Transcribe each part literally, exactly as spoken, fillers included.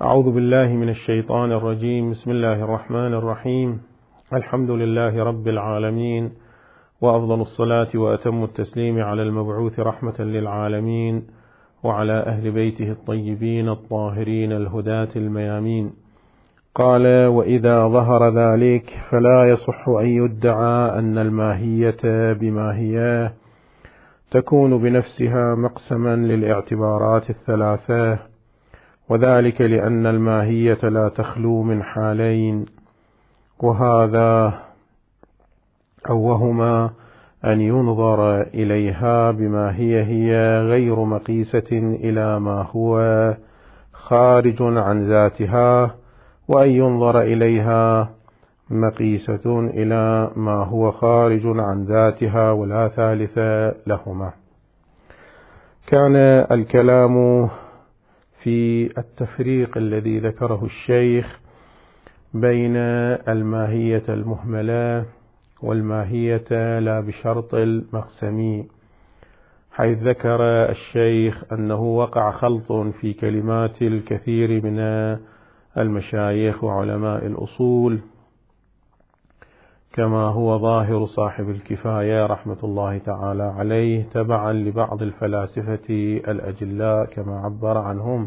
أعوذ بالله من الشيطان الرجيم. بسم الله الرحمن الرحيم. الحمد لله رب العالمين، وأفضل الصلاة وأتم التسليم على المبعوث رحمة للعالمين وعلى أهل بيته الطيبين الطاهرين الهداة الميامين. قال: وإذا ظهر ذلك فلا يصح أن يدعى أن الماهية بماهية تكون بنفسها مقسما للاعتبارات الثلاثة، وذلك لأن الماهية لا تخلو من حالين، وهذا أو وهما أن ينظر إليها بما هي هي غير مقيسة إلى ما هو خارج عن ذاتها، وأن ينظر إليها مقيسة إلى ما هو خارج عن ذاتها ولا ثالث لهما. كان الكلام في التفريق الذي ذكره الشيخ بين الماهية المهملة والماهية لا بشرط المقسمي، حيث ذكر الشيخ أنه وقع خلط في كلمات الكثير من المشايخ وعلماء الأصول، كما هو ظاهر صاحب الكفاية رحمة الله تعالى عليه تبعا لبعض الفلاسفة الأجلاء كما عبر عنهم،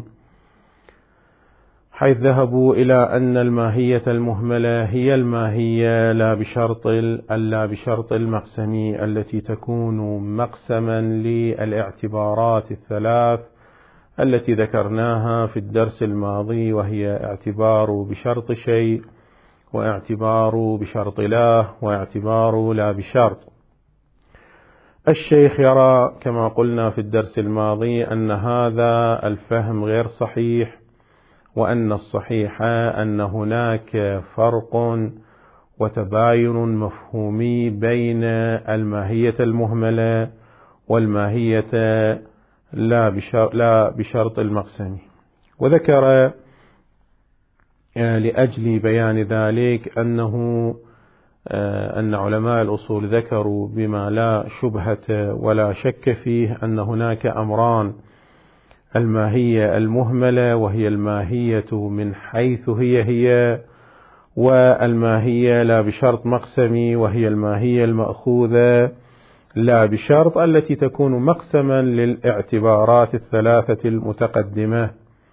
حيث ذهبوا إلى أن الماهية المهملة هي الماهية لا بشرط لا بشرط المقسمي التي تكون مقسما للاعتبارات الثلاث التي ذكرناها في الدرس الماضي، وهي اعتبار بشرط شيء، واعتبار بشرط لا، واعتبار لا بشرط. الشيخ يرى كما قلنا في الدرس الماضي أن هذا الفهم غير صحيح، وأن الصحيح أن هناك فرق وتباين مفهومي بين الماهية المهملة والماهية لا بشرط, لا بشرط المقسمي. وذكر لأجل بيان ذلك أنه أن علماء الأصول ذكروا بما لا شبهة ولا شك فيه أن هناك أمران: الماهية المهملة وهي الماهية من حيث هي هي، والماهية لا بشرط مقسمي وهي الماهية المأخوذة لا بشرط التي تكون مقسما للاعتبارات الثلاثة المتقدمة.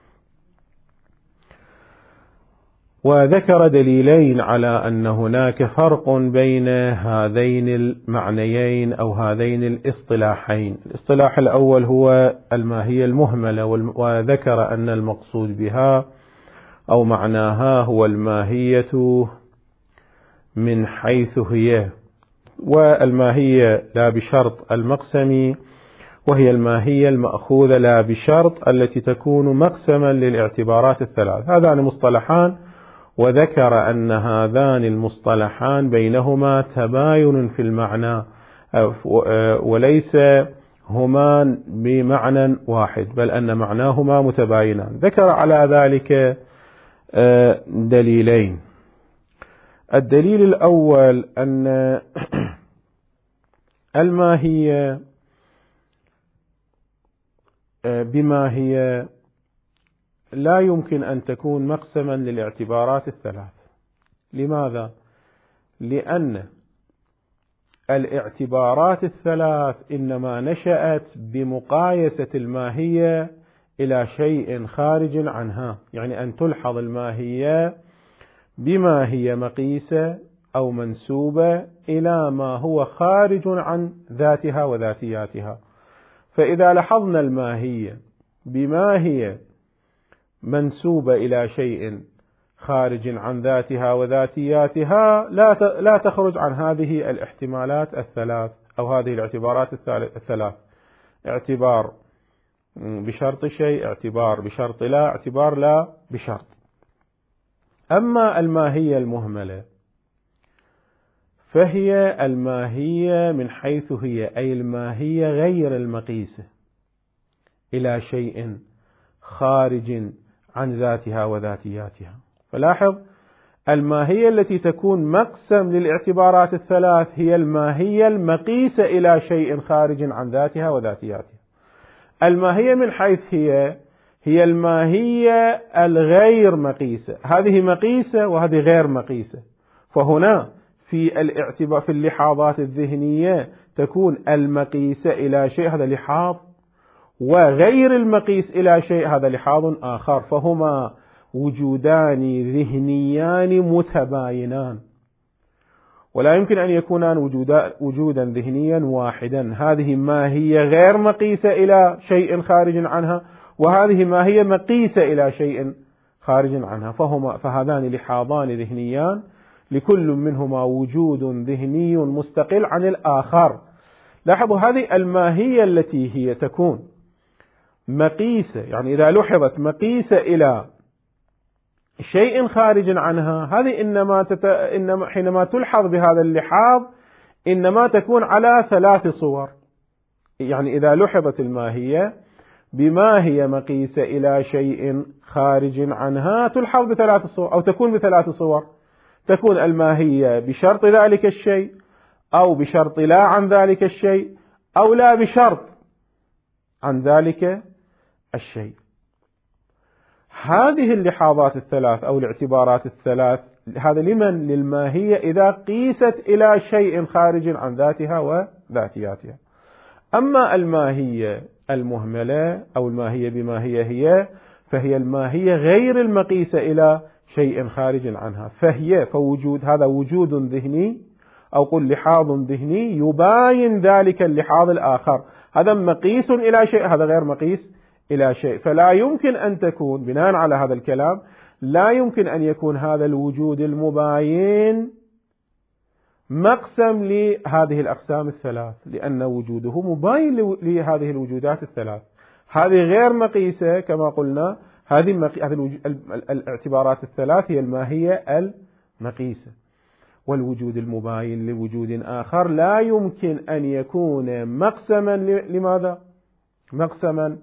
وذكر دليلين على أن هناك فرق بين هذين المعنيين أو هذين الاصطلاحين. الاصطلاح الأول هو الماهية المهملة، وذكر أن المقصود بها أو معناها هو الماهية من حيث هي، والماهية لا بشرط المقسمي وهي الماهية المأخوذة لا بشرط التي تكون مقسما للاعتبارات الثلاث. هذان مصطلحان، وذكر أن هذان المصطلحان بينهما تباين في المعنى، وليس هما بمعنى واحد، بل أن معناهما متباينان. ذكر على ذلك دليلين. الدليل الأول أن الماهية بما هي لا يمكن أن تكون مقسما للاعتبارات الثلاث. لماذا؟ لأن الاعتبارات الثلاث إنما نشأت بمقايسة الماهية إلى شيء خارج عنها، يعني أن تلحظ الماهية بما هي مقيسة أو منسوبة إلى ما هو خارج عن ذاتها وذاتياتها. فإذا لاحظنا الماهية بما هي منسوبة إلى شيء خارج عن ذاتها وذاتياتها لا لا تخرج عن هذه الاحتمالات الثلاث أو هذه الاعتبارات الثلاث: اعتبار بشرط شيء، اعتبار بشرط لا، اعتبار لا بشرط. أما الماهية المهملة فهي الماهية من حيث هي، أي الماهية غير المقيسة إلى شيء خارج عن ذاتها وذاتياتها. فلاحظ، الماهية التي تكون مقسم للاعتبارات الثلاث هي الماهية المقيسة إلى شيء خارج عن ذاتها وذاتياتها. الماهية من حيث هي هي الماهية الغير مقيسة، هذه مقيسة وهذه غير مقيسة. فهنا في الاعتبار في اللحاظات الذهنية تكون المقيسة إلى شيء هذا لحاظ، وغير المقيس إلى شيء هذا لحاظ آخر، فهما وجودان ذهنيان متباينان، ولا يمكن أن يكونان وجودا, وجودا ذهنيا واحدا. هذه ماهية غير مقيسة إلى شيء خارج عنها، وهذه ماهية مقيسة إلى شيء خارج عنها، فهما فهذان لحاظان ذهنيان لكل منهما وجود ذهني مستقل عن الآخر. لاحظوا هذه الماهية التي هي تكون مقيسة، يعني إذا لحظت مقيسة إلى شيء خارج عنها، هذه إنما, تت... إنما حينما تلحظ بهذا اللحاظ إنما تكون على ثلاث صور. يعني إذا لحظت الماهية بما هي مقيسة إلى شيء خارج عنها تلحظ بثلاث صور، أو تكون بثلاث صور. تكون الماهية بشرط ذلك الشيء، أو بشرط لا عن ذلك الشيء، أو لا بشرط عن ذلك الشيء. هذه اللحاظات الثلاث أو الاعتبارات الثلاث هذا لمن؟ للماهية إذا قيست إلى شيء خارج عن ذاتها وذاتياتها. أما الماهية المهملة أو الماهية بما هي هي فهي الماهية غير المقيسة إلى شيء خارج عنها، فهي فوجود هذا وجود ذهني أو قل لحاظ ذهني يباين ذلك اللحاظ الآخر، هذا مقيس إلى شيء هذا غير مقيس إلى شيء. فلا يمكن أن تكون بناء على هذا الكلام لا يمكن أن يكون هذا الوجود المباين مقسم لهذه الأقسام الثلاث، لأن وجوده مباين لهذه الوجودات الثلاث. هذه غير مقيسة كما قلنا، هذه مقي... هذه الوج... الاعتبارات الثلاث هي الماهية المقيسة، والوجود المباين لوجود آخر لا يمكن أن يكون مقسما ل... لماذا؟ مقسما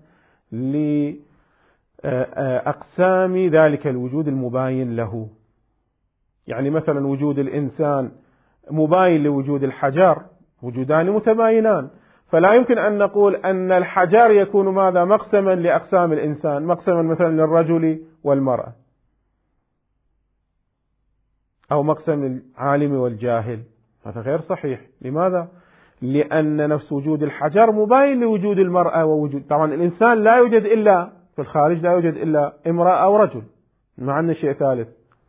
لأقسام ذلك الوجود المباين له. يعني مثلا وجود الإنسان مباين لوجود الحجر، وجودان متباينان، فلا يمكن أن نقول أن الحجر يكون ماذا؟ مقسما لأقسام الإنسان، مقسما مثلا للرجل والمرأة، أو مقسم للعالم والجاهل. هذا غير صحيح. لماذا؟ لأن نفس وجود الحجر مباين لوجود المرأة ووجود، طبعا الإنسان لا يوجد إلا في الخارج، لا يوجد إلا امرأة أو رجل، ما عندنا شيء ثالث.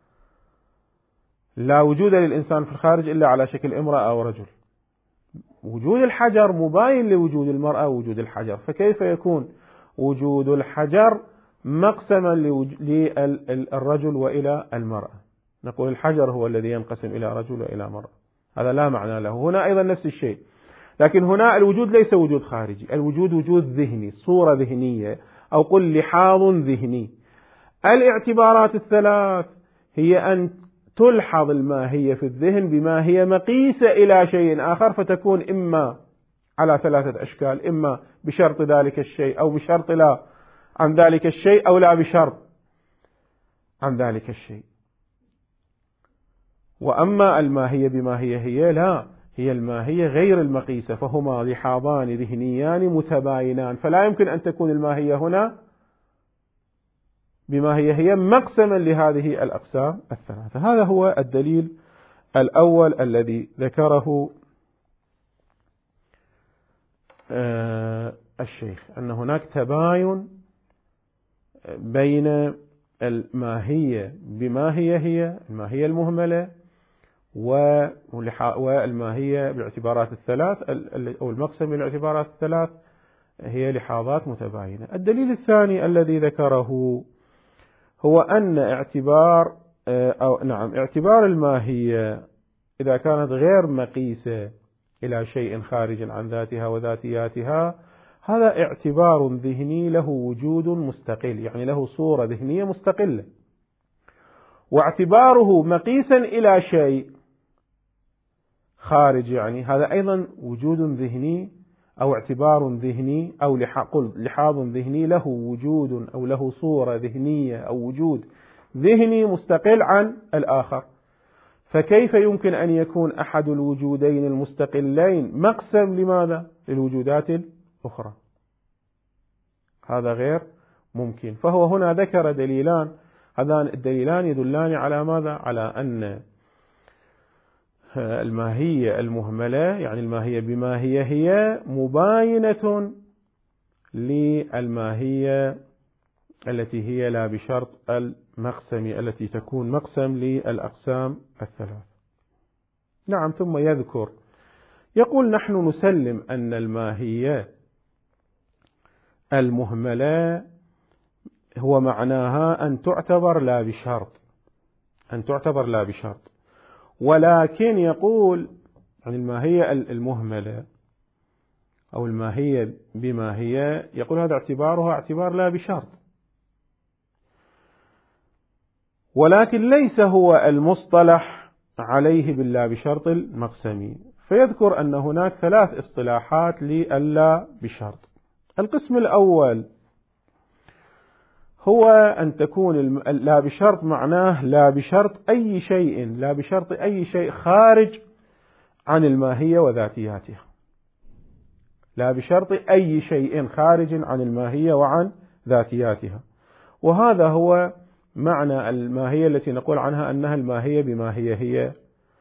لا وجود للإنسان في الخارج إلا على شكل امرأة أو رجل. وجود الحجر مباين لوجود المرأة ووجود الحجر، فكيف يكون وجود الحجر مقسما للرجل وإلى المرأة؟ نقول الحجر هو الذي ينقسم إلى رجل وإلى مرأة، هذا لا معنى له. هنا أيضا نفس الشيء، لكن هنا الوجود ليس وجود خارجي، الوجود وجود ذهني، صورة ذهنية، أو قل لحاظ ذهني. الاعتبارات الثلاث هي أن تلحظ الماهية في الذهن بما هي مقيسة إلى شيء آخر، فتكون إما على ثلاثة أشكال، إما بشرط ذلك الشيء، أو بشرط لا عن ذلك الشيء، أو لا بشرط عن ذلك الشيء. وأما الماهية بما هي هي لا، هي الماهية غير المقيسة، فهما لحاظان ذهنيان متباينان، فلا يمكن أن تكون الماهية هنا بما هي هي مقسما لهذه الأقسام الثلاثة. هذا هو الدليل الأول الذي ذكره الشيخ، أن هناك تباين بين الماهية بما هي هي، الماهية المهملة، والماهية بالاعتبارات الثلاث، أو المقسم بالاعتبارات الثلاث هي لحاظات متباينة. الدليل الثاني الذي ذكره هو أن اعتبار أو نعم اعتبار الماهية إذا كانت غير مقيسة إلى شيء خارج عن ذاتها وذاتياتها، هذا اعتبار ذهني له وجود مستقل، يعني له صورة ذهنية مستقلة. واعتباره مقيسا إلى شيء خارج، يعني هذا أيضا وجود ذهني أو اعتبار ذهني أو لحاظ ذهني له وجود أو له صورة ذهنية أو وجود ذهني مستقل عن الآخر. فكيف يمكن أن يكون أحد الوجودين المستقلين مقسم لماذا؟ للوجودات الأخرى؟ هذا غير ممكن. فهو هنا ذكر دليلان، هذان الدليلان يدلان على ماذا؟ على أن الماهية المهملة يعني الماهية بما هي هي مباينة للماهية التي هي لا بشرط المقسم التي تكون مقسم للأقسام الثلاث. نعم. ثم يذكر يقول نحن نسلم أن الماهية المهملة هو معناها أن تعتبر لا بشرط، أن تعتبر لا بشرط، ولكن يقول عن الماهية المهملة أو الماهية بما هي، يقول هذا اعتبارها اعتبار لا بشرط، ولكن ليس هو المصطلح عليه باللا بشرط المقسمي. فيذكر أن هناك ثلاث اصطلاحات لللا بشرط. القسم الأول هو أن تكون لا بشرط معناه لا بشرط أي شيء، لا بشرط أي شيء خارج عن الماهية وذاتياتها، لا بشرط أي شيء خارج عن الماهية وعن ذاتياتها. وهذا هو معنى الماهية التي نقول عنها أنها الماهية بما هي هي.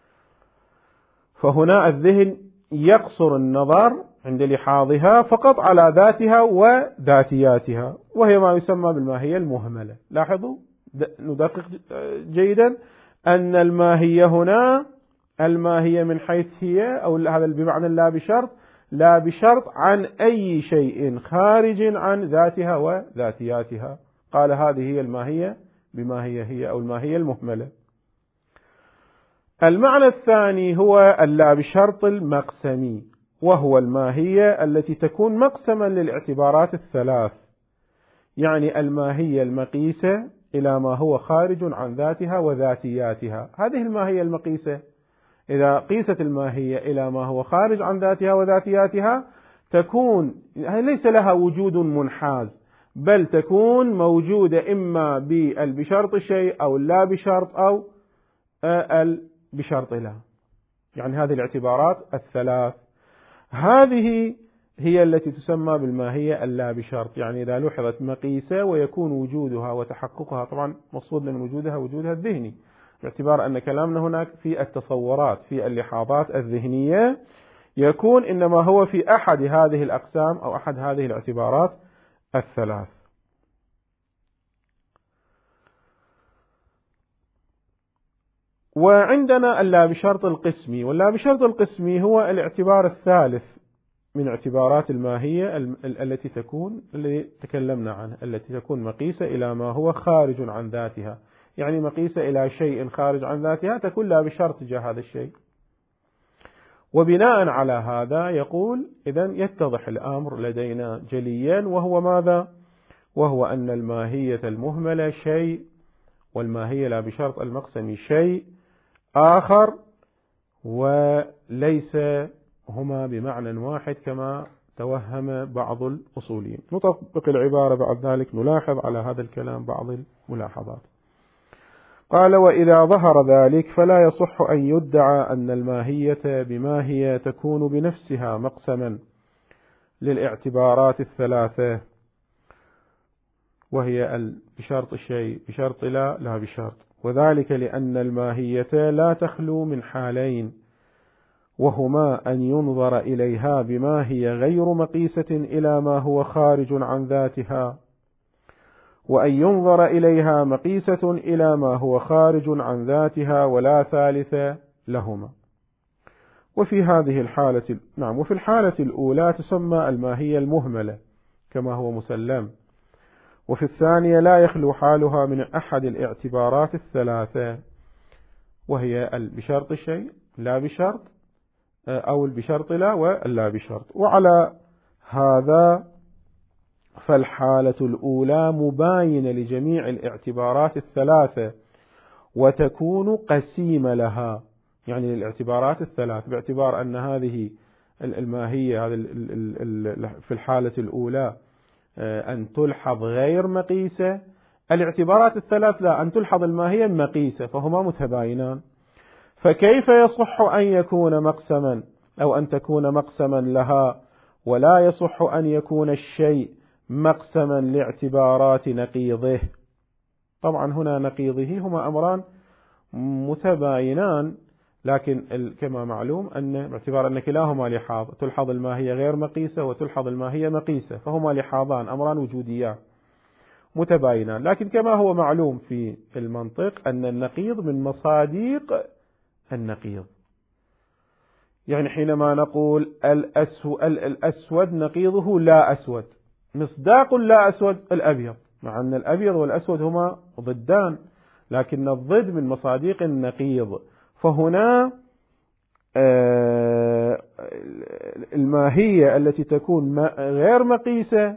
فهنا الذهن يقصر النظر عند لحاظها فقط على ذاتها وذاتياتها، وهي ما يسمى بالماهية المهملة. لاحظوا ندقق جيدا أن الماهية هنا الماهية من حيث هي، أو هذا بمعنى لا بشرط، لا بشرط عن أي شيء خارج عن ذاتها وذاتياتها. قال هذه هي الماهية بما هي هي أو الماهية المهملة. المعنى الثاني هو اللا بشرط المقسمي، وهو الماهية التي تكون مقسما للاعتبارات الثلاث، يعني الماهية المقيسة إلى ما هو خارج عن ذاتها وذاتياتها. هذه الماهية المقيسة إذا قيست الماهية إلى ما هو خارج عن ذاتها وذاتياتها تكون ليس لها وجود منحاز، بل تكون موجودة إما بشرط شيء أو لا بشرط أو بشرط لا، يعني هذه الاعتبارات الثلاث هذه هي التي تسمى بالماهية اللا بشرط. يعني إذا لوحظت مقيسة ويكون وجودها وتحققها، طبعا مقصود من وجودها وجودها الذهني، باعتبار أن كلامنا هناك في التصورات في اللحاظات الذهنية، يكون إنما هو في أحد هذه الأقسام أو أحد هذه الاعتبارات الثلاث. وعندنا اللا بشرط القسمي، واللا بشرط القسمي هو الاعتبار الثالث من اعتبارات الماهية التي تكون اللي تكلمنا عنها، التي تكون مقيسة إلى ما هو خارج عن ذاتها، يعني مقيسة إلى شيء خارج عن ذاتها تكون لا بشرط تجاه هذا الشيء. وبناء على هذا يقول إذن يتضح الأمر لدينا جليا، وهو ماذا؟ وهو أن الماهية المهملة شيء، والماهية لا بشرط المقسمي شيء آخر، وليس هما بمعنى واحد كما توهم بعض الأصوليين. نطبق العبارة بعد ذلك نلاحظ على هذا الكلام بعض الملاحظات. قال: وإذا ظهر ذلك فلا يصح أن يدعى أن الماهية بما هي تكون بنفسها مقسما للاعتبارات الثلاثة، وهي بشرط الشيء بشرط لا لا بشرط، وذلك لأن الماهية لا تخلو من حالين، وهما أن ينظر إليها بما هي غير مقيسة إلى ما هو خارج عن ذاتها، وأن ينظر إليها مقيسة إلى ما هو خارج عن ذاتها ولا ثالث لهما. وفي هذه الحالة نعم وفي الحالة الأولى تسمى الماهية المهملة كما هو مسلم، وفي الثانية لا يخلو حالها من أحد الاعتبارات الثلاثة، وهي بشرط الشيء لا بشرط أو بشرط لا ولا بشرط. وعلى هذا فالحالة الأولى مباينة لجميع الاعتبارات الثلاثة وتكون قسيمة لها، يعني للاعتبارات الثلاث، باعتبار أن هذه الماهية في الحالة الأولى أن تلحظ غير مقيسة، الاعتبارات الثلاث لا، أن تلحظ الماهية مقيسة، فهما متباينان. فكيف يصح أن يكون مقسما أو أن تكون مقسما لها، ولا يصح أن يكون الشيء مقسما لاعتبارات نقيضه. طبعا هنا نقيضه هما أمران متباينان، لكن كما معلوم أن باعتبار أن كلاهما لحاظ، تلحظ الماهية غير مقيسة وتلحظ الماهية مقيسة، فهما لحاظان أمران وجوديان متباينان. لكن كما هو معلوم في المنطق أن النقيض من مصاديق النقيض. يعني حينما نقول الأسود نقيضه لا أسود، مصداق لا أسود الأبيض، مع أن الأبيض والأسود هما ضدان، لكن الضد من مصاديق النقيض. فهنا الماهية التي تكون غير مقيسة،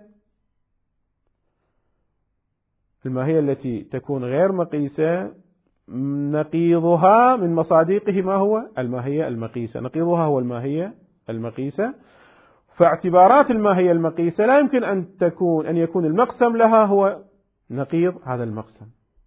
الماهية التي تكون غير مقيسة نقيضها من مصاديقه ما هو؟ الماهية المقيسة. نقيضها هو الماهية المقيسة. فاعتبارات الماهية المقيسة لا يمكن أن تكون أن يكون المقسم لها هو نقيض هذا المقسم.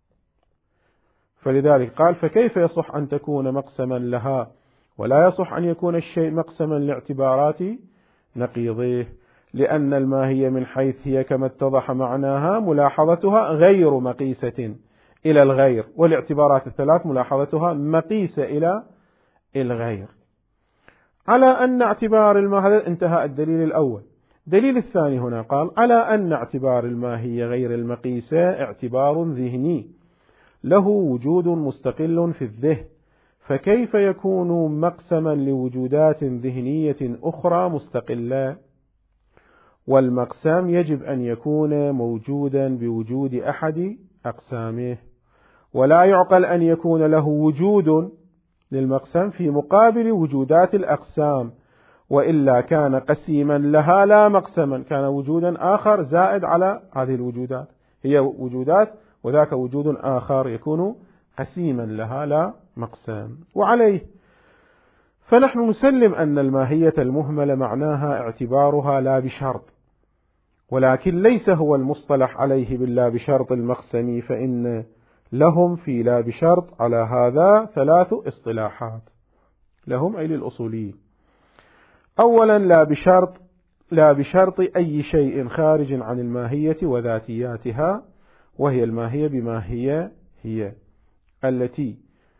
فلذلك قال فكيف يصح أن تكون مقسما لها ولا يصح أن يكون الشيء مقسما لاعتبارات نقيضه؟ لأن الماهية من حيث هي كما اتضح معناها ملاحظتها غير مقيسة إلى الغير، والاعتبارات الثلاث ملاحظتها مقيسة إلى الغير. على أن اعتبار الماهية، انتهى الدليل الأول. دليل الثاني هنا قال على أن اعتبار الماهية غير المقيسة اعتبار ذهني له وجود مستقل في الذهن، فكيف يكون مقسما لوجودات ذهنية أخرى مستقلة؟ والمقسم يجب أن يكون موجودا بوجود أحد أقسامه، ولا يعقل أن يكون له وجود للمقسم في مقابل وجودات الأقسام، وإلا كان قسيما لها لا مقسما، كان وجودا آخر زائد على هذه الوجودات، هي وجودات وذاك وجود آخر يكون قسيما لها لا مقسم. وعليه فنحن نسلم أن الماهية المهملة معناها اعتبارها لا بشرط، ولكن ليس هو المصطلح عليه باللا بشرط المقسمي، فإن لهم في لا بشرط على هذا ثلاث اصطلاحات، لهم أي للأصوليين. أولا لا بشرط، لا بشرط أي شيء خارج عن الماهية وذاتياتها، وهي الماهية بما هي هي التي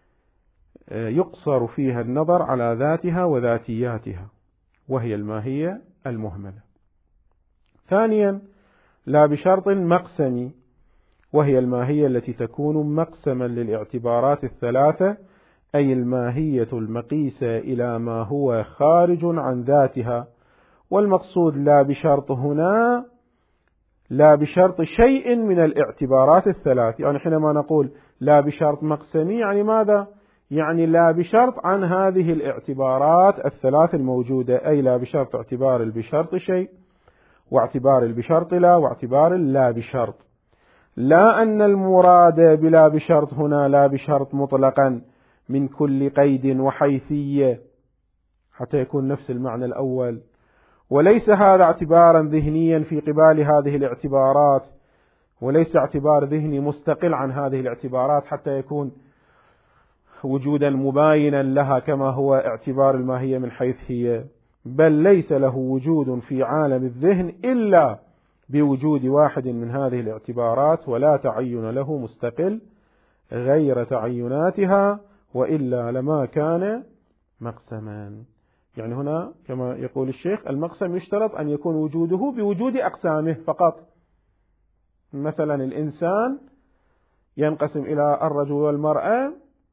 يقصر فيها النظر على ذاتها وذاتياتها، وهي الماهية المهملة. ثانيا لا بشرط مقسمي، وهي الماهية التي تكون مقسما للاعتبارات الثلاثة، أي الماهية المقيسة إلى ما هو خارج عن ذاتها. والمقصود لا بشرط هنا لا بشرط شيء من الاعتبارات الثلاث. يعني حينما نقول لا بشرط مقسمي يعني ماذا؟ يعني لا بشرط عن هذه الاعتبارات الثلاث الموجودة، أي لا بشرط اعتبار البشرط شيء، واعتبار البشرط لا، واعتبار اللا بشرط. لا أن المراد بلا بشرط هنا لا بشرط مطلقا من كل قيد وحيثية حتى يكون نفس المعنى الأول، وليس هذا اعتبارا ذهنيا في قبال هذه الاعتبارات، وليس اعتبار ذهني مستقل عن هذه الاعتبارات حتى يكون وجودا مباينا لها كما هو اعتبار الماهية من حيث هي، بل ليس له وجود في عالم الذهن إلا بوجود واحد من هذه الاعتبارات، ولا تعين له مستقل غير تعيناتها، وإلا لما كان مقسما. يعني هنا كما يقول الشيخ المقسم يشترط أن يكون وجوده بوجود أقسامه فقط. مثلا الإنسان ينقسم إلى الرجل والمرأة،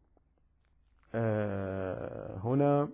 هنا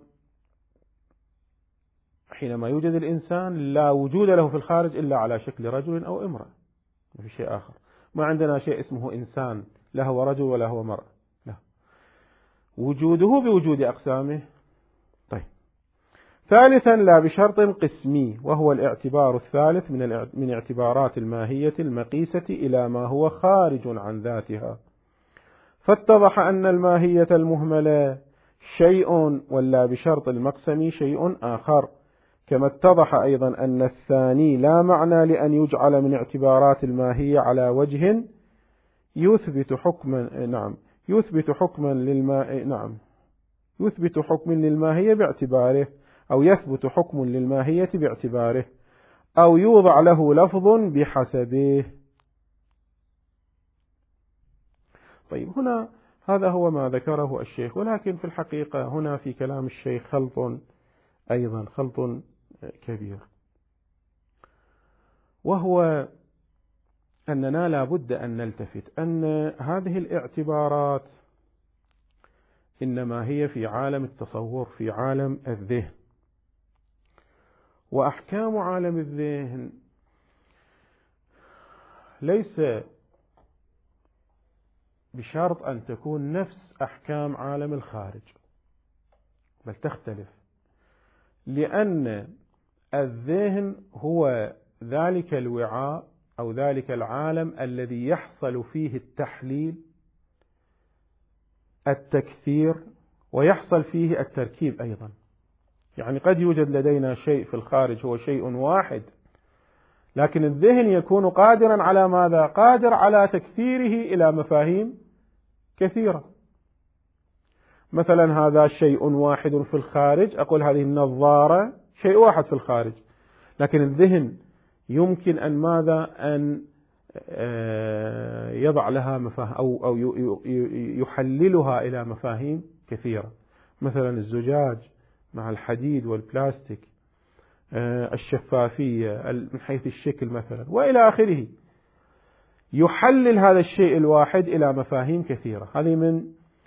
حينما يوجد الإنسان لا وجود له في الخارج إلا على شكل رجل أو امرأة، ما في شيء آخر. ما عندنا شيء اسمه إنسان لا هو رجل ولا هو مرأة، لا، وجوده بوجود أقسامه. طيب، ثالثا لا بشرط قسمي، وهو الاعتبار الثالث من من اعتبارات الماهية المقيسة إلى ما هو خارج عن ذاتها. فاتضح أن الماهية المهملة شيء، واللا بشرط المقسمي شيء آخر، كما اتضح أيضا أن الثاني لا معنى لأن يجعل من اعتبارات الماهية على وجه يثبت حكما نعم يثبت حكما للما نعم يثبت حكم للماهية باعتباره، أو يثبت حكم للماهية باعتباره، أو يوضع له لفظ بحسبه. طيب هنا هذا هو ما ذكره الشيخ، ولكن في الحقيقة هنا في كلام الشيخ خلط أيضا، خلط كبير، وهو أننا لا بد أن نلتفت أن هذه الاعتبارات إنما هي في عالم التصور، في عالم الذهن، وأحكام عالم الذهن ليس بشرط أن تكون نفس أحكام عالم الخارج، بل تختلف، لأن الذهن هو ذلك الوعاء أو ذلك العالم الذي يحصل فيه التحليل، التكثير، ويحصل فيه التركيب أيضا. يعني قد يوجد لدينا شيء في الخارج هو شيء واحد، لكن الذهن يكون قادرا على ماذا؟ قادر على تكثيره إلى مفاهيم كثيرة. مثلا هذا شيء واحد في الخارج، أقول هذه النظارة شيء واحد في الخارج، لكن الذهن يمكن أن ماذا؟ أن يضع لها مفاهيم أو أو يحللها إلى مفاهيم كثيرة. مثلا الزجاج مع الحديد والبلاستيك، الشفافية من حيث الشكل مثلا، وإلى آخره. يحلل هذا الشيء الواحد إلى مفاهيم كثيرة. هذه من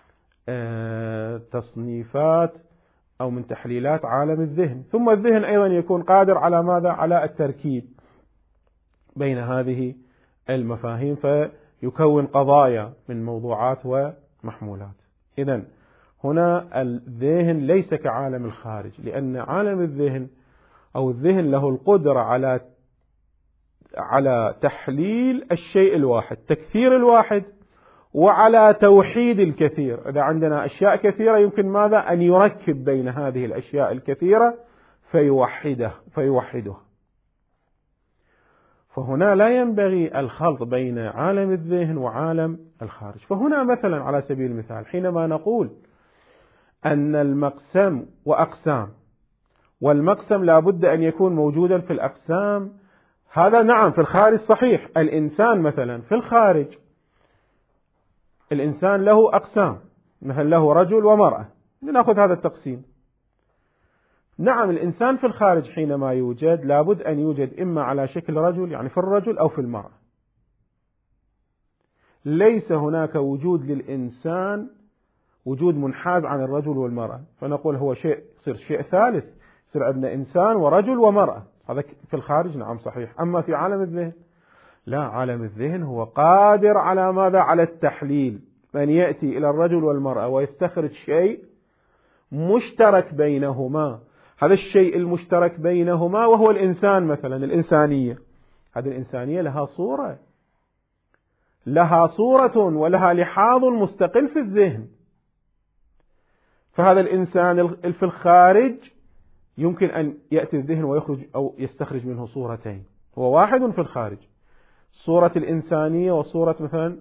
تصنيفات أو من تحليلات عالم الذهن. ثم الذهن أيضا يكون قادر على ماذا؟ على التركيب بين هذه المفاهيم، فيكون قضايا من موضوعات ومحمولات. إذن هنا الذهن ليس كعالم الخارج، لأن عالم الذهن أو الذهن له القدرة على على تحليل الشيء الواحد، تكثير الواحد، وعلى توحيد الكثير. إذا عندنا أشياء كثيرة يمكن ماذا؟ أن يركب بين هذه الأشياء الكثيرة فيوحده فيوحدها. فهنا لا ينبغي الخلط بين عالم الذهن وعالم الخارج. فهنا مثلا على سبيل المثال حينما نقول أن المقسم وأقسام، والمقسم لا بد أن يكون موجودا في الأقسام، هذا نعم في الخارج صحيح. الإنسان مثلا في الخارج، الإنسان له أقسام، مثل له رجل ومرأة، لنأخذ هذا التقسيم. نعم الإنسان في الخارج حينما يوجد لابد أن يوجد إما على شكل رجل، يعني في الرجل، أو في المرأة. ليس هناك وجود للإنسان وجود منحاز عن الرجل والمرأة، فنقول هو شيء يصير شيء ثالث، يصير عندنا إنسان ورجل ومرأة. هذا في الخارج نعم صحيح. أما في عالم الذهن لا، عالم الذهن هو قادر على ماذا؟ على التحليل، من يأتي إلى الرجل والمرأة ويستخرج شيء مشترك بينهما. هذا الشيء المشترك بينهما وهو الإنسان، مثلا الإنسانية. هذه الإنسانية لها صورة، لها صورة ولها لحاظ مستقل في الذهن. فهذا الإنسان في الخارج يمكن أن يأتي الذهن ويخرج أو يستخرج منه صورتين، هو واحد في الخارج، صورة الإنسانية وصورة مثلا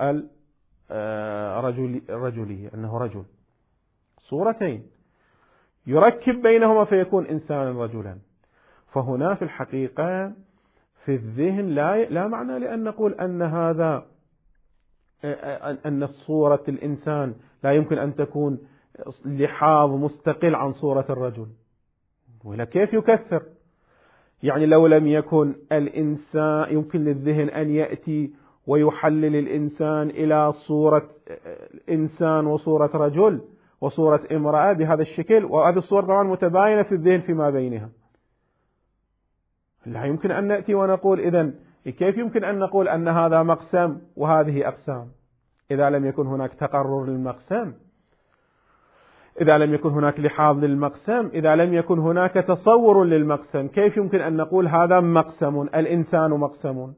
الرجلية، أنه رجل، صورتين يركب بينهما فيكون إنسانا رجلا. فهنا في الحقيقة في الذهن لا لا معنى لأن نقول أن هذا أن صورة الإنسان لا يمكن أن تكون لحاظ مستقل عن صورة الرجل، ولا كيف يكثر؟ يعني لو لم يكن الإنسان يمكن للذهن أن يأتي ويحلل الإنسان إلى صورة إنسان وصورة رجل وصورة امرأة بهذا الشكل، وهذه الصور طبعا متباينة في الذهن فيما بينها. لا يمكن أن نأتي ونقول إذن كيف يمكن أن نقول أن هذا مقسم وهذه أقسام إذا لم يكن هناك تقرر للمقسم، إذا لم يكن هناك لحاظ للمقسم، إذا لم يكن هناك تصور للمقسم، كيف يمكن أن نقول هذا مقسم، الإنسان مقسم؟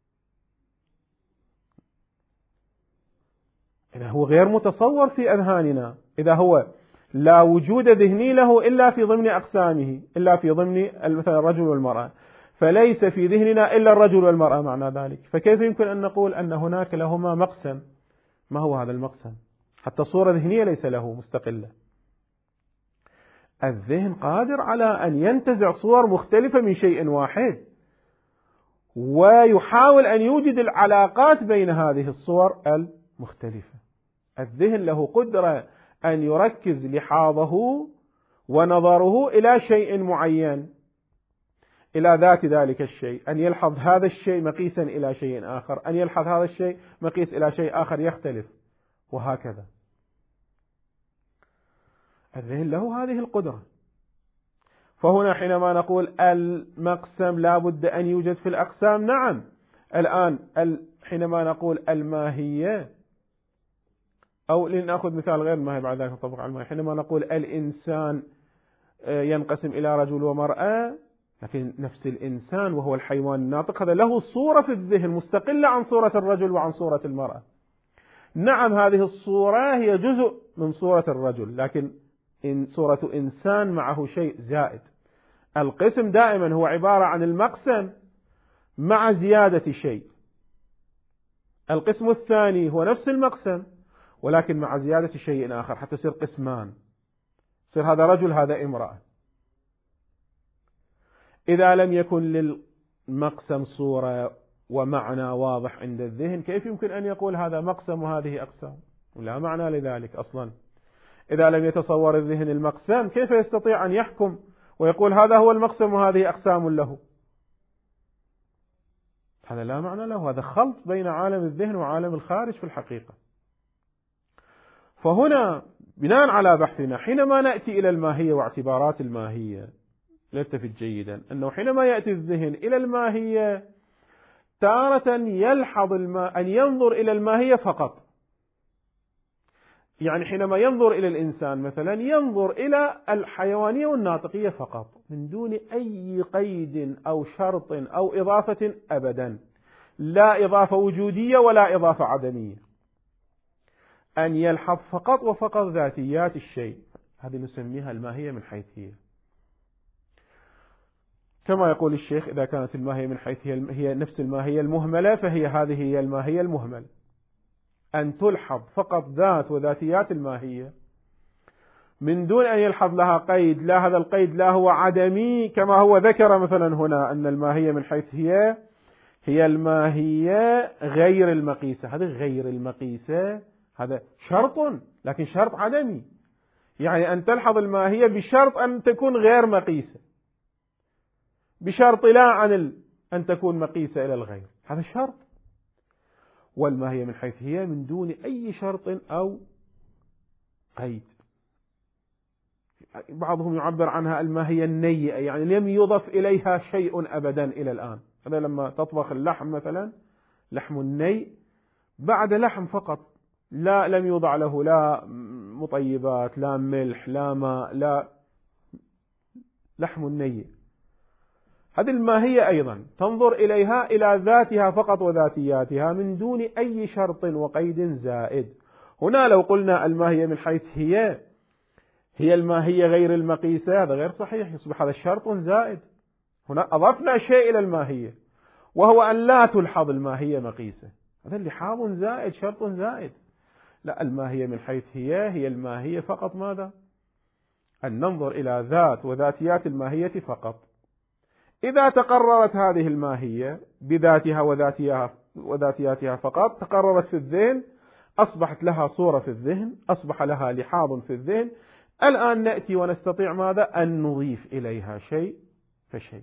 إذا هو غير متصور في أذهاننا، إذا هو لا وجود ذهني له إلا في ضمن أقسامه، إلا في ضمن مثلا الرجل والمرأة، فليس في ذهننا إلا الرجل والمرأة معنى ذلك. فكيف يمكن أن نقول أن هناك لهما مقسم؟ ما هو هذا المقسم؟ حتى صورة ذهنية ليس له مستقلة. الذهن قادر على أن ينتزع صور مختلفة من شيء واحد، ويحاول أن يوجد العلاقات بين هذه الصور المختلفة. الذهن له قدرة أن يركز لحاظه ونظره إلى شيء معين، إلى ذات ذلك الشيء، أن يلحظ هذا الشيء مقيسا إلى شيء آخر، أن يلحظ هذا الشيء مقيس إلى شيء آخر يختلف، وهكذا. الذهن له هذه القدرة. فهنا حينما نقول المقسم لا بد أن يوجد في الأقسام، نعم. الآن حينما نقول الماهية، أو لنأخذ مثال غير الماهية بعد ذلك نطبق على الماهية، حينما نقول الإنسان ينقسم إلى رجل ومرأة، لكن نفس الإنسان وهو الحيوان الناطق هذا له صورة في الذهن مستقلة عن صورة الرجل وعن صورة المرأة. نعم هذه الصورة هي جزء من صورة الرجل، لكن إن صورة إنسان معه شيء زائد. القسم دائما هو عبارة عن المقسم مع زيادة شيء. القسم الثاني هو نفس المقسم ولكن مع زيادة شيء آخر حتى يصير قسمان، يصير هذا رجل هذا امرأة. إذا لم يكن للمقسم صورة ومعنى واضح عند الذهن، كيف يمكن أن يقول هذا مقسم وهذه أقسام؟ لا معنى لذلك أصلا. إذا لم يتصور الذهن المقسم، كيف يستطيع أن يحكم ويقول هذا هو المقسم وهذه أقسام له؟ هذا لا معنى له، هذا خلط بين عالم الذهن وعالم الخارج في الحقيقة. فهنا بناء على بحثنا حينما نأتي إلى الماهية واعتبارات الماهية، نلتفت جيدا أنه حينما يأتي الذهن إلى الماهية تارة يلحظ الماء أن ينظر إلى الماهية فقط. يعني حينما ينظر إلى الإنسان مثلا ينظر إلى الحيوانية والناطقية فقط من دون أي قيد أو شرط أو إضافة أبدا، لا إضافة وجودية ولا إضافة عدمية، أن يلحظ فقط وفقط ذاتيات الشيء. هذه نسميها الماهية من حيث هي. كما يقول الشيخ إذا كانت الماهية من حيث هي نفس الماهية المهملة فهي هذه هي الماهية المهملة، أن تلحظ فقط ذات وذاتيات الماهية من دون أن يلحظ لها قيد، لا هذا القيد لا هو عدمي كما هو ذكر مثلا هنا أن الماهية من حيث هي هي الماهية غير المقيسة. هذا غير المقيسة هذا شرط، لكن شرط عدمي، يعني أن تلحظ الماهية بشرط أن تكون غير مقيسة، بشرط لا عن ال... أن تكون مقيسة إلى الغير، هذا شرط. والماهية من حيث هي من دون أي شرط أو قيد. بعضهم يعبر عنها الماهية النيئة، يعني لم يضف إليها شيء أبدا إلى الآن. هذا لما تطبخ اللحم مثلا، لحم الني بعد لحم فقط، لا لم يوضع له لا مطيبات لا ملح لا ماء، لا لحم الني. هذه الماهية أيضا تنظر إليها إلى ذاتها فقط وذاتياتها من دون أي شرط وقيد زائد. هنا لو قلنا الماهية من حيث هي هي الماهية غير المقيسة، هذا غير صحيح، يصبح هذا شرط زائد. هنا أضفنا شيء إلى الماهية وهو أن لا تلحظ الماهية مقيسة، هذا لحاظ زائد، شرط زائد. لا، الماهية من حيث هي هي الماهية فقط. ماذا؟ أن ننظر إلى ذات وذاتيات الماهية فقط. إذا تقررت هذه الماهية بذاتها وذاتيها وذاتياتها فقط، تقررت في الذهن، أصبحت لها صورة في الذهن، أصبح لها لحاظ في الذهن. الآن نأتي ونستطيع ماذا؟ أن نضيف إليها شيء فشيء.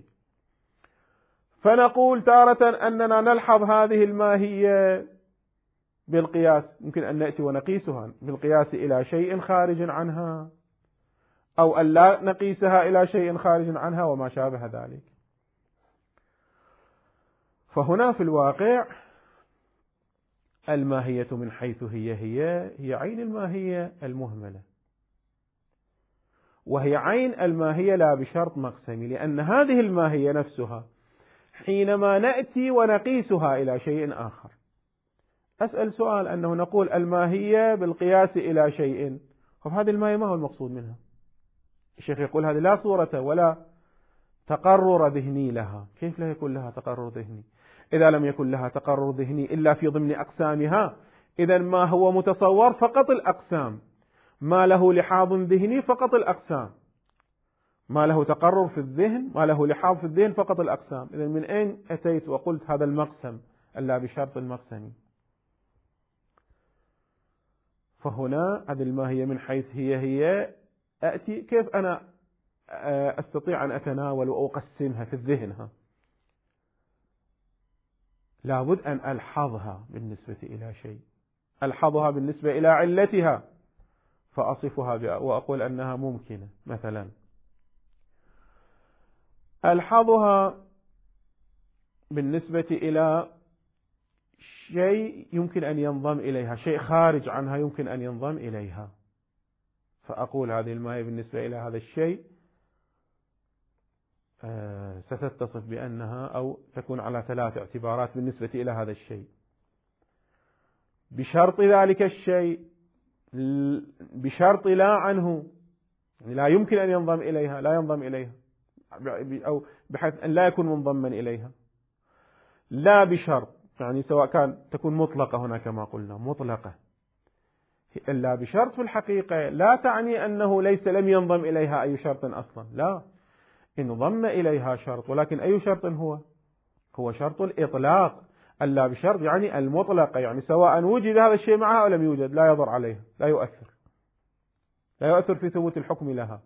فنقول تارة أننا نلحظ هذه الماهية بالقياس، يمكن أن نأتي ونقيسها بالقياس إلى شيء خارج عنها، أو أن لا نقيسها إلى شيء خارج عنها وما شابه ذلك. فهنا في الواقع الماهية من حيث هي هي هي عين الماهية المهملة، وهي عين الماهية لا بشرط مقسمي، لأن هذه الماهية نفسها حينما نأتي ونقيسها إلى شيء آخر. أسأل سؤال، أنه نقول الماهية بالقياس إلى شيء، فهذه الماهية ما هو المقصود منها؟ الشيخ يقول هذه لا صورة ولا تقرر ذهني لها. كيف لا يكون لها تقرر ذهني؟ إذا لم يكن لها تقرر ذهني إلا في ضمن أقسامها، إذن ما هو متصور فقط الأقسام، ما له لحاظ ذهني فقط الأقسام، ما له تقرر في الذهن، ما له لحاظ في الذهن، فقط الأقسام. إذن من أين أتيت وقلت هذا المقسم ألا بشرط المقسم؟ فهنا هذه الماهية من حيث هي هي أأتي كيف أنا أستطيع أن أتناول وأقسمها في الذهن؟ ها لابد أن ألحظها بالنسبة إلى شيء، ألحظها بالنسبة إلى علتها فأصفها وأقول أنها ممكنة. مثلا ألحظها بالنسبة إلى شيء يمكن أن ينضم إليها، شيء خارج عنها يمكن أن ينضم إليها، فأقول هذه الماهية بالنسبة إلى هذا الشيء ستتصف بأنها أو تكون على ثلاث اعتبارات بالنسبة إلى هذا الشيء، بشرط ذلك الشيء، بشرط لا عنه، يعني لا يمكن أن ينضم إليها، لا ينضم إليها، أو بحيث أن لا يكون منضما إليها، لا بشرط، يعني سواء كان تكون مطلقة هنا كما قلنا مطلقة، إلا بشرط في الحقيقة لا تعني أنه ليس لم ينضم إليها أي شرط أصلا، لا، انضم إليها شرط، ولكن أي شرط هو؟ هو شرط الإطلاق. ألا بشرط يعني المطلقة، يعني سواء وجد هذا الشيء معها أو لم يوجد لا يضر عليها، لا يؤثر، لا يؤثر في ثبوت الحكم لها.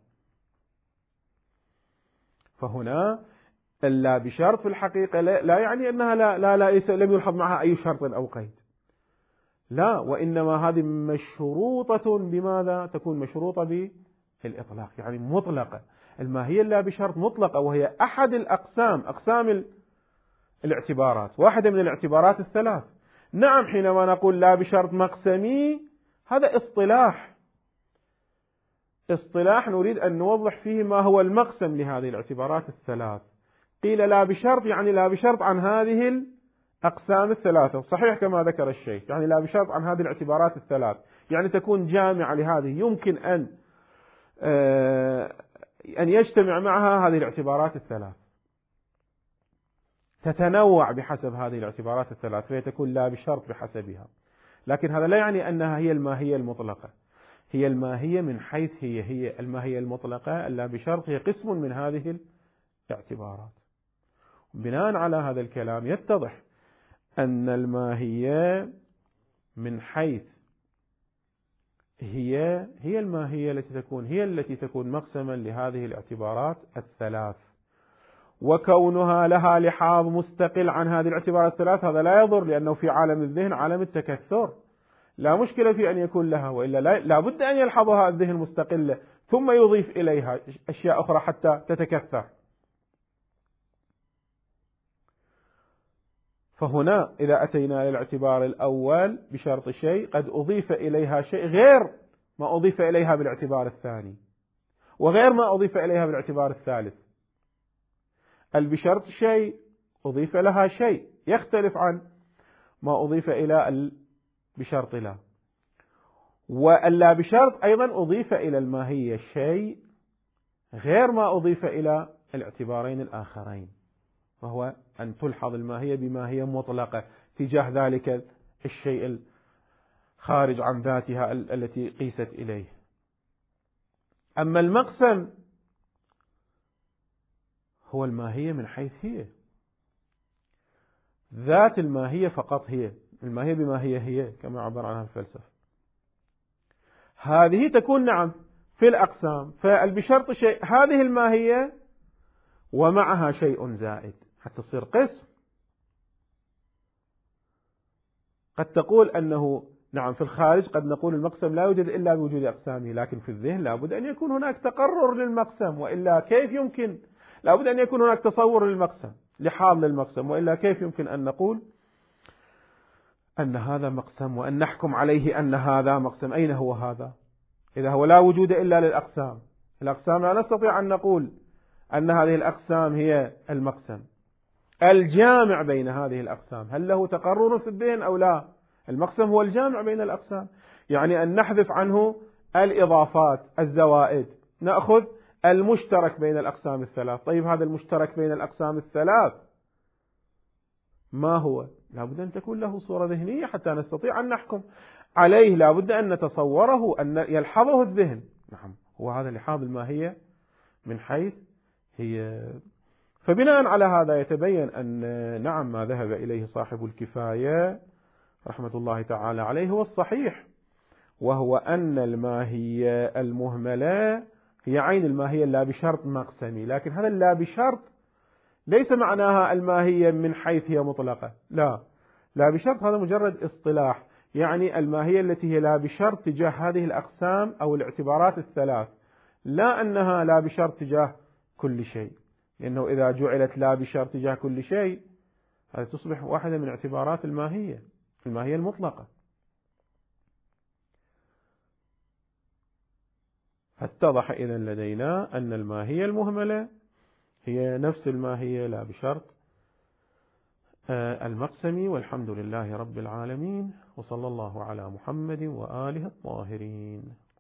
فهنا ألا بشرط في الحقيقة لا يعني أنها لا لا, لا لم يلحظ معها أي شرط أو قيد، لا، وإنما هذه مشروطة بماذا؟ تكون مشروطة بالإطلاق، يعني مطلقة. الماهية لا بشرط مطلقة، وهي أحد الأقسام، أقسام الاعتبارات، واحدة من الاعتبارات الثلاث. نعم، حينما نقول لا بشرط مقسمي هذا اصطلاح، اصطلاح نريد أن نوضح فيه ما هو المقسم لهذه الاعتبارات الثلاث. قيل لا بشرط يعني لا بشرط عن هذه الأقسام الثلاثة، صحيح كما ذكر الشيخ، يعني لا بشرط عن هذه الاعتبارات الثلاث، يعني تكون جامعة لهذه، يمكن أن أن يجتمع معها هذه الاعتبارات الثلاث، تتنوع بحسب هذه الاعتبارات الثلاث، فهي تكون لا بشرط بحسبها. لكن هذا لا يعني أنها هي الماهية المطلقة، هي الماهية من حيث هي هي الماهية المطلقة. اللا بشرط هي قسم من هذه الاعتبارات. بناء على هذا الكلام يتضح أن الماهية من حيث هي هي الماهية التي تكون هي التي تكون مقسما لهذه الاعتبارات الثلاث، وكونها لها لحاظ مستقل عن هذه الاعتبارات الثلاث هذا لا يضر، لأنه في عالم الذهن عالم التكثر، لا مشكلة في أن يكون لها، وإلا لا, لا بد أن يلحظها الذهن مستقلة ثم يضيف إليها أشياء أخرى حتى تتكثر. فهنا إذا أتينا للاعتبار الأول بشرط شيء قد أضيف إليها شيء غير ما أضيف إليها بالاعتبار الثاني، وغير ما أضيف إليها بالاعتبار الثالث. البشرط شيء أضيف لها شيء يختلف عن ما أضيف إلى بشرط لا، وألا بشرط أيضا أضيف إلى الماهية شيء غير ما أضيف إلى الاعتبارين الآخرين، وهو أن تلحظ الماهية بماهية مطلقة تجاه ذلك الشيء الخارج عن ذاتها التي قيست إليه. أما المقسم هو الماهية من حيث هي ذات الماهية فقط، هي الماهية بما هي هي كما عبر عنها الفلسفة. هذه تكون نعم في الأقسام، فالبشرط شيء هذه الماهية ومعها شيء زائد حتى تصير قسم. قد تقول أنه نعم في الخارج قد نقول المقسم لا يوجد إلا بوجود أقسامه، لكن في الذهن لابد أن يكون هناك تقرر للمقسم، وإلا كيف يمكن؟ لابد أن يكون هناك تصور للمقسم، لحاظ للمقسم، وإلا كيف يمكن أن نقول أن هذا مقسم وأن نحكم عليه أن هذا مقسم؟ أين هو هذا إذا هو لا وجود إلا للأقسام؟ الأقسام لا نستطيع أن نقول أن هذه الأقسام هي المقسم. الجامع بين هذه الأقسام هل له تقرر في الذهن أو لا؟ المقسم هو الجامع بين الأقسام، يعني أن نحذف عنه الإضافات الزوائد، نأخذ المشترك بين الأقسام الثلاث. طيب هذا المشترك بين الأقسام الثلاث ما هو؟ لابد أن تكون له صورة ذهنية حتى نستطيع أن نحكم عليه، لابد أن نتصوره، أن يلحظه الذهن. نعم، هو هذا لحاظ الماهية من حيث هي. فبناء على هذا يتبين أن نعم ما ذهب إليه صاحب الكفاية رحمة الله تعالى عليه هو الصحيح، وهو أن الماهية المهملة هي عين الماهية لا بشرط مقسمي، لكن هذا لا بشرط ليس معناها الماهية من حيث هي مطلقة، لا لا بشرط هذا مجرد اصطلاح، يعني الماهية التي هي لا بشرط تجاه هذه الأقسام أو الاعتبارات الثلاث، لا أنها لا بشرط تجاه كل شيء، لأنه إذا جعلت لا بشرط تجاه كل شيء هذا تصبح واحدة من اعتبارات الماهية الماهية المطلقة. فاتضح إذن لدينا أن الماهية المهملة هي نفس الماهية لا بشرط المقسمي. والحمد لله رب العالمين، وصلى الله على محمد وآله الطاهرين.